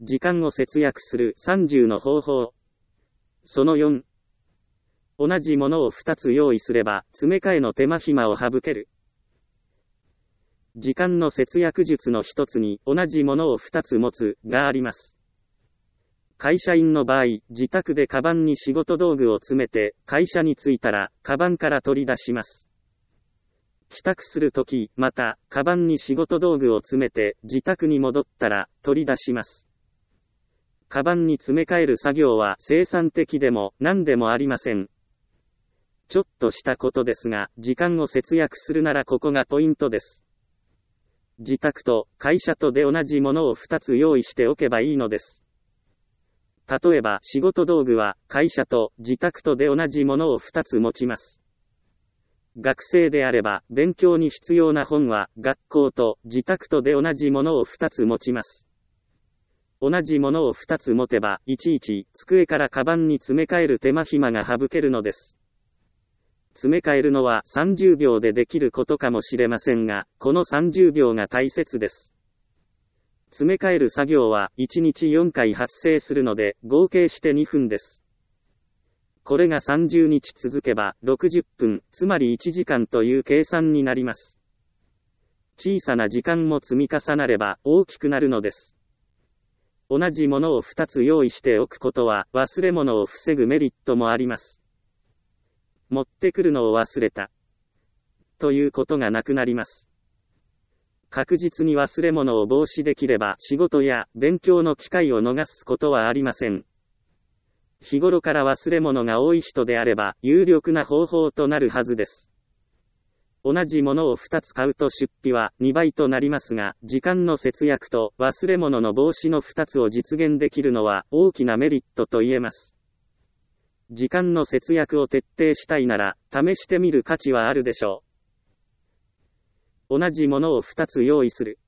時間を節約する30の方法。その4。同じものを2つ用意すれば、詰め替えの手間暇を省ける。時間の節約術の一つに、同じものを2つ持つ、があります。会社員の場合、自宅でカバンに仕事道具を詰めて、会社に着いたら、カバンから取り出します。帰宅するとき、また、カバンに仕事道具を詰めて、自宅に戻ったら、取り出します。カバンに詰め替える作業は生産的でも何でもありません。ちょっとしたことですが、時間を節約するならここがポイントです。自宅と会社とで同じものを2つ用意しておけばいいのです。例えば、仕事道具は会社と自宅とで同じものを2つ持ちます。学生であれば、勉強に必要な本は学校と自宅とで同じものを2つ持ちます。同じものを2つ持てば、いちいち机からカバンに詰め替える手間暇が省けるのです。詰め替えるのは30秒でできることかもしれませんが、この30秒が大切です。詰め替える作業は1日4回発生するので、合計して2分です。これが30日続けば60分、つまり1時間という計算になります。小さな時間も積み重なれば大きくなるのです。同じものを2つ用意しておくことは忘れ物を防ぐメリットもあります。持ってくるのを忘れた。ということがなくなります。確実に忘れ物を防止できれば仕事や勉強の機会を逃すことはありません。日頃から忘れ物が多い人であれば有力な方法となるはずです。同じものを2つ買うと出費は2倍となりますが、時間の節約と忘れ物の防止の2つを実現できるのは大きなメリットと言えます。時間の節約を徹底したいなら、試してみる価値はあるでしょう。同じものを2つ用意する。